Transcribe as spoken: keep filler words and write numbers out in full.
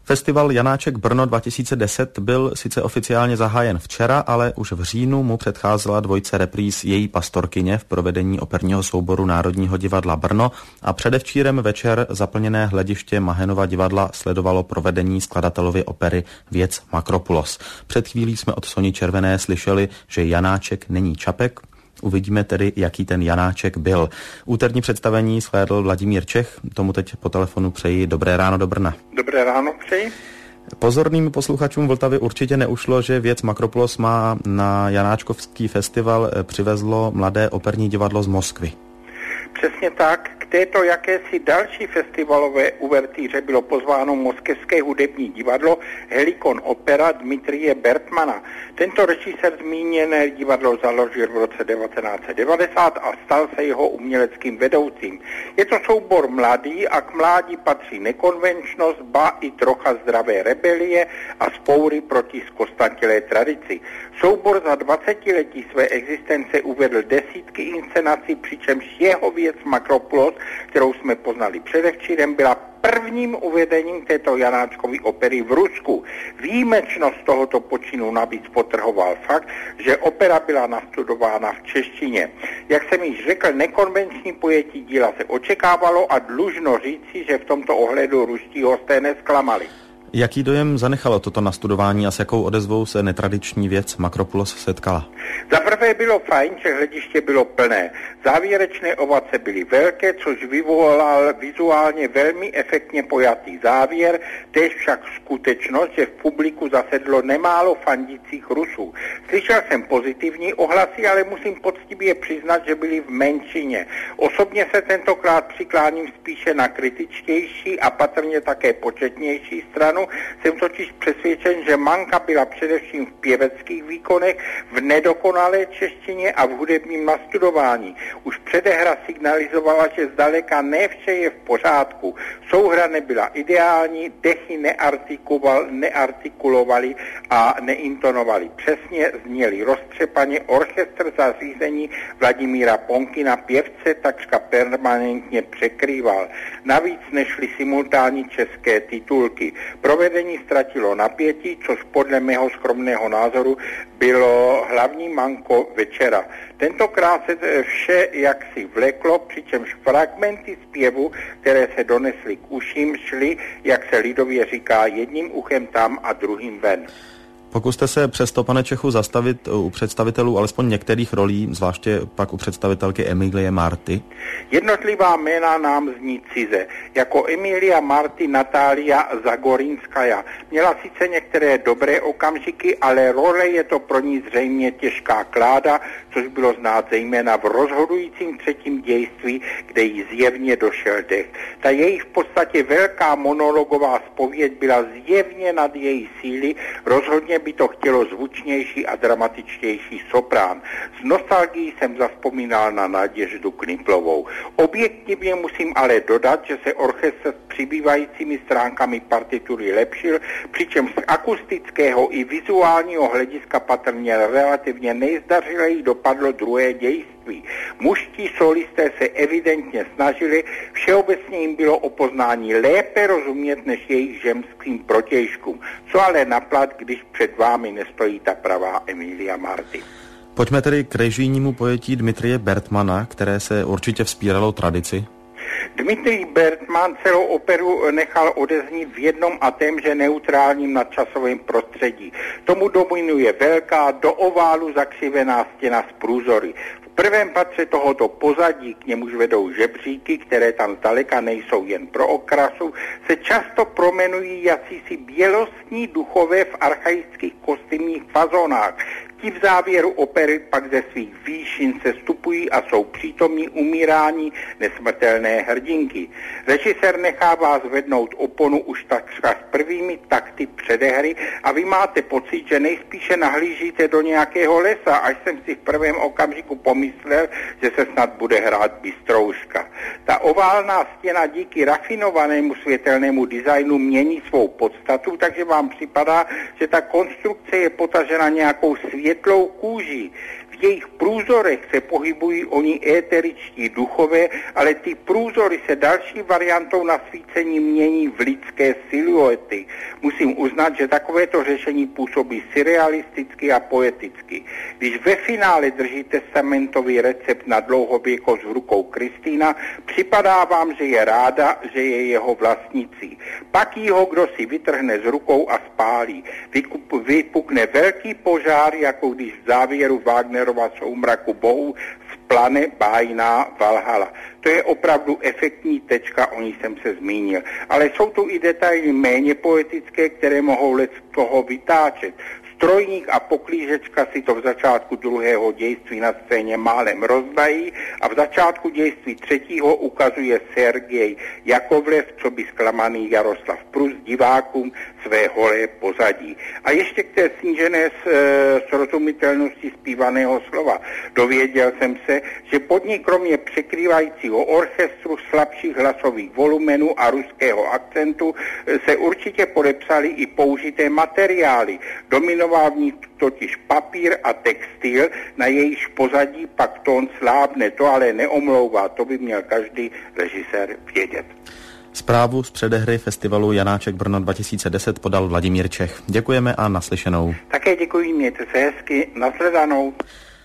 Festival Janáček Brno dva tisíce deset byl sice oficiálně zahájen včera, ale už v říjnu mu předcházela dvojce repríz Její pastorkyně v provedení operního souboru Národního divadla Brno a předevčírem večer zaplněné hlediště Mahenova divadla sledovalo provedení skladatelovy opery Věc Makropulos. Před chvílí jsme od Soni Červené slyšeli, že Janáček není Čapek. Uvidíme tedy, jaký ten Janáček byl. Úterní představení shlédl Vladimír Čech, tomu teď po telefonu přeji dobré ráno do Brna. Dobré ráno přeji. Pozorným posluchačům Vltavy určitě neušlo, že Věc Makropulos má na Janáčkovský festival přivezlo mladé operní divadlo z Moskvy. Přesně tak. K této jakési další festivalové uvertýře bylo pozváno moskevské hudební divadlo Helikon Opera Dmitrije Bertmana. Tento režisér zmíněné divadlo založil v roce devatenáct set devadesát a stal se jeho uměleckým vedoucím. Je to soubor mladý a k mládí patří nekonvenčnost, ba i trocha zdravé rebelie a spoury proti zkostnatělé tradici. Soubor za dvacetiletí své existence uvedl desítky inscenací, přičemž jeho Věc Makropulos, kterou jsme poznali předevčírem, byla prvním uvedením této Janáčkovy opery v Rusku. Výjimečnost tohoto počinu navíc potrhoval fakt, že opera byla nastudována v češtině. Jak jsem již řekl, nekonvenční pojetí díla se očekávalo a dlužno říci, že v tomto ohledu ruští hosté nesklamali. Jaký dojem zanechalo toto nastudování a s jakou odezvou se netradiční Věc Makropulos setkala? Za prvé bylo fajn, že hlediště bylo plné. Závěrečné ovace byly velké, což vyvolal vizuálně velmi efektně pojatý závěr, též však skutečnost, že v publiku zasedlo nemálo fandících Rusů. Slyšel jsem pozitivní ohlasy, ale musím poctivě přiznat, že byly v menšině. Osobně se tentokrát přikláním spíše na kritičtější a patrně také početnější stranu. Jsem totiž přesvědčen, že manka byla především v pěveckých výkonech, v nedokonalé češtině a v hudebním nastudování. Už předehra signalizovala, že zdaleka ne vše je v pořádku. Souhra nebyla ideální, dechy neartikulovali a neintonovali přesně, zněli roztřepaně, orchestr za řízení Vladimíra Ponkina pěvce takřka permanentně překrýval. Navíc nešly simultánní české titulky. Provedení ztratilo napětí, což podle mého skromného názoru bylo hlavní manko večera. Tentokrát se vše jaksi vleklo, přičemž fragmenty zpěvu, které se donesly k uším, šly, jak se lidově říká, jedním uchem tam a druhým ven. Pokuste se přesto, pane Čechu, zastavit u představitelů alespoň některých rolí, zvláště pak u představitelky Emilie Marty. Jednotlivá jména nám zní cize. Jako Emilia Marty Natália Zagorinskaja. Měla sice některé dobré okamžiky, ale role je to pro ní zřejmě těžká kláda, což bylo znát zejména v rozhodujícím třetím dějství, kde jí zjevně došel dech. Ta její v podstatě velká monologová zpověď byla zjevně nad její síly, rozhodně by to chtělo zvučnější a dramatičtější soprán. Z nostalgií jsem zavzpomínal na Naděždu Kniplovou. Objektivně musím ale dodat, že se orchestr s přibývajícími stránkami partitury lepšil, přičemž z akustického i vizuálního hlediska patrně relativně nejzdařileji dopadlo druhé dějství. Mužští solisté se evidentně snažili, všeobecně jim bylo o poznání lépe rozumět než jejich ženským protějškům. Co ale naplat, když před vámi nestojí ta pravá Emilia Marty. Pojďme tedy k režijnímu pojetí Dmitrije Bertmana, které se určitě vzpíralo tradici. Dmitrij Bertman celou operu nechal odeznít v jednom a témže neutrálním nadčasovém prostředí. Tomu dominuje velká, do oválu zakřivená stěna z průzory. V prvém patře tohoto pozadí, k němuž vedou žebříky, které tam zdaleka nejsou jen pro okrasu, se často promenují jacísi bělostní duchové v archaických kostýmních fazonách. Ti v závěru opery pak ze svých výšin se stupují a jsou přítomní umírání nesmrtelné hrdinky. Režisér nechává zvednout oponu už takřka s prvními takty předehry a vy máte pocit, že nejspíše nahlížíte do nějakého lesa, až jsem si v prvém okamžiku pomyslel, že se snad bude hrát bystrouška. Ta oválná stěna díky rafinovanému světelnému designu mění svou podstatu, takže vám připadá, že ta konstrukce je potažena nějakou světlou kůží. V V jejich průzorech se pohybují oni éteričtí duchové, ale ty průzory se další variantou nasvícení mění v lidské siluety. Musím uznat, že takovéto řešení působí surrealisticky a poeticky. Když ve finále drží testamentový recept na dlouhověkost v rukou Kristýna, připadá vám, že je ráda, že je jeho vlastnicí. Pak jí ho kdo si vytrhne z rukou a spálí. Vypukne velký požár, jako když v závěru Wagnerova Soumraku bohů vzplane bájná Valhalla. To je opravdu efektní tečka, o ní jsem se zmínil. Ale jsou tu i detaily méně poetické, které mohou let z toho vytáčet. Strojník a poklížečka si to v začátku druhého dějství na scéně málem rozdají a v začátku dějství třetího ukazuje Sergej Jakovlev, co by zklamaný Jaroslav Prus divákům své holé pozadí. A ještě k té snížené srozumitelnosti zpívaného slova. Dověděl jsem se, že pod ní kromě překrývajícího orchestru, slabších hlasových volumenů a ruského akcentu se určitě podepsali i použité materiály. Dominoval v ní totiž papír a textil, na jejíž pozadí pak tón slábne. To ale neomlouvá, to by měl každý režisér vědět. Zprávu z předehry festivalu Janáček Brno dva tisíce deset podal Vladimír Čech. Děkujeme a naslyšenou. Také děkuji, mějte se hezky, nashledanou.